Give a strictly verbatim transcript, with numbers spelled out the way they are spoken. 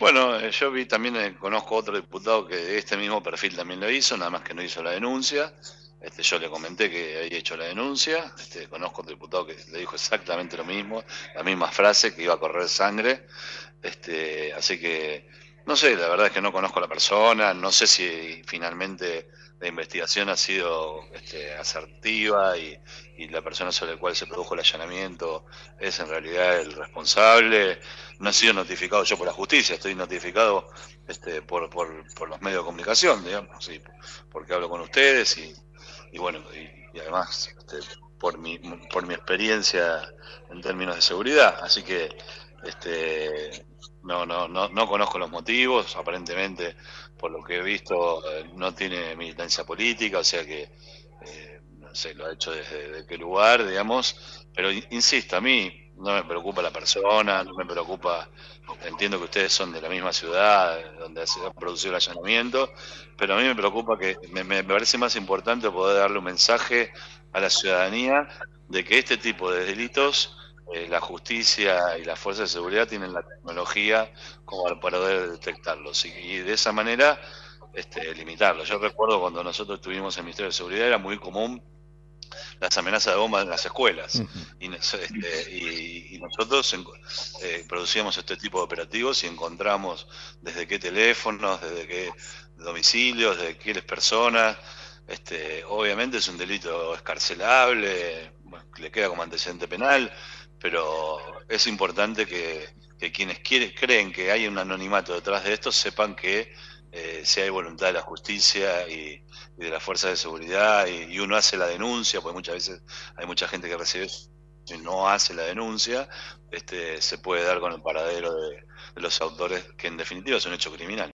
Bueno, eh, yo vi también, eh, conozco otro diputado que de este mismo perfil también lo hizo, nada más que no hizo la denuncia. Este, yo le comenté que había hecho la denuncia. Este, conozco otro diputado que le dijo exactamente lo mismo, la misma frase, que iba a correr sangre. Este, así que, no sé, la verdad es que no conozco a la persona, no sé si finalmente la investigación ha sido este, asertiva y, y la persona sobre la cual se produjo el allanamiento es en realidad el responsable. No he sido notificado yo por la justicia, estoy notificado este, por, por, por los medios de comunicación, digamos, sí, porque hablo con ustedes y, y bueno, y, y además este, por, mi, por mi experiencia en términos de seguridad. Así que este, no, no, no, no conozco los motivos, aparentemente, por lo que he visto, eh, no tiene militancia política, o sea que eh, no sé, lo ha hecho desde de qué lugar, digamos, pero insisto, a mí no me preocupa la persona, no me preocupa, entiendo que ustedes son de la misma ciudad donde se ha producido el allanamiento, pero a mí me preocupa que me, me parece más importante poder darle un mensaje a la ciudadanía de que este tipo de delitos eh, la justicia y las fuerzas de seguridad tienen la tecnología como para poder detectarlos y, y de esa manera este, limitarlos. Yo recuerdo cuando nosotros estuvimos en el Ministerio de Seguridad era muy común las amenazas de bomba en las escuelas Ujú. y, este, y, y nosotros eh, producíamos este tipo de operativos y encontramos desde qué teléfonos, desde qué domicilios, desde qué personas. Este, obviamente es un delito escarcelable, bueno, le queda como antecedente penal, pero es importante que, que quienes quieren, creen que hay un anonimato detrás de esto sepan que eh, si hay voluntad de la justicia y, y de las fuerzas de seguridad y, y, uno hace la denuncia, porque muchas veces hay mucha gente que recibe eso y no hace la denuncia, este, se puede dar con el paradero de, de los autores, que en definitiva es un hecho criminal.